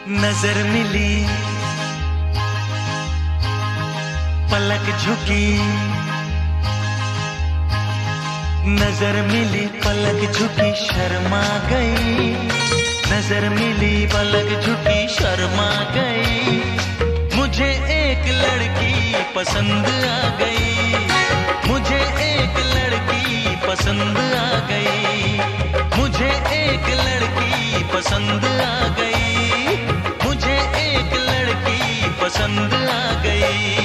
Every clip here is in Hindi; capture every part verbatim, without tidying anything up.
नजर मिली, पलक झुकी, नजर मिली पलक झुकी शर्मा गई, नजर मिली पलक झुकी शर्मा गई, मुझे एक लड़की पसंद आ गई, मुझे एक लड़की पसंद आ गई, मुझे एक लड़की पसंद आ गई, मुझे एक लड़की पसंद आ गई।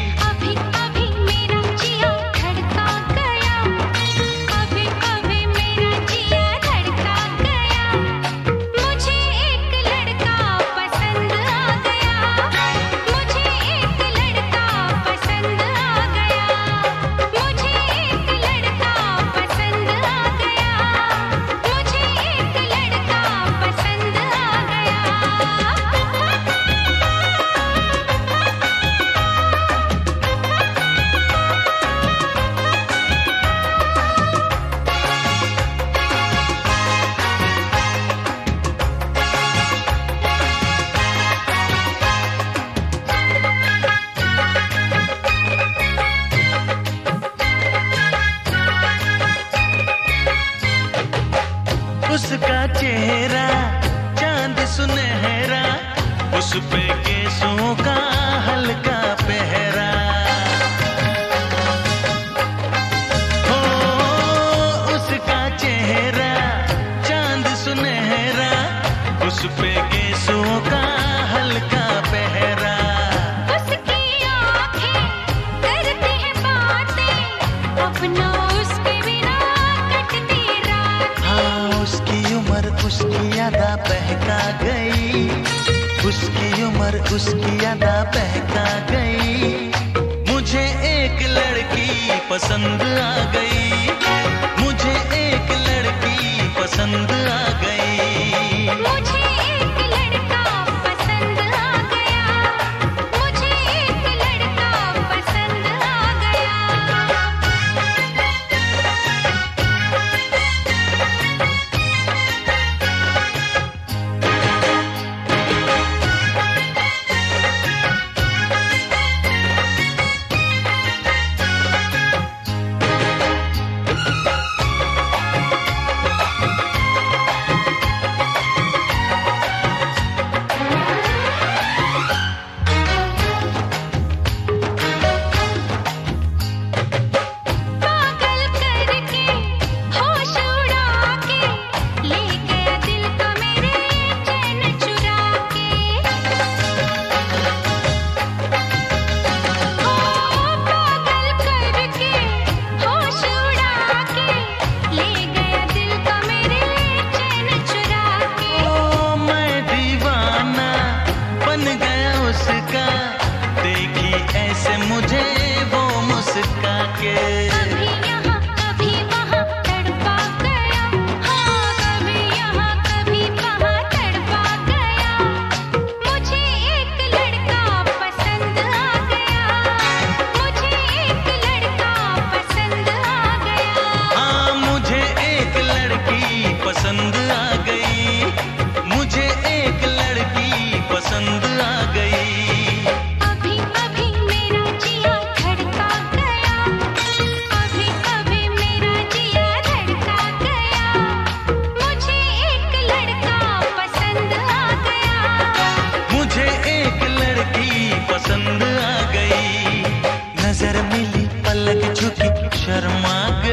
उसका चेहरा चांद सुनहरा, उस पे केसों का हल्का पहरा, हो उसका चेहरा चांद सुनहरा, उस पे केसों का हल्का पहरा, उसकी आँखें करती हैं बातें, अपना उसके बिना कटती रात। हाँ उसकी उम्र उसकी यादा बहका गई, उसकी उम्र उसकी यादा बहका गई, मुझे एक लड़की पसंद आ गई, मुझे एक लड़की पसंद आ गई, मुझे एक लड़का पसंद आ गया, मुझे एक लड़का पसंद आ गया। देखी ऐसे मुझे वो मुस्का के, कभी यहाँ कभी वहाँ तड़पा गया, हाँ कभी यहाँ कभी वहाँ तड़पा गया, मुझे एक लड़का पसंद आ गया, मुझे एक लड़का पसंद आ गया। हाँ मुझे एक लड़की पसंद आ गई, मुझे एक लड़की पसंद आ गई। पसंद आ गई, नजर मिली पलक झुकी शर्मा गई।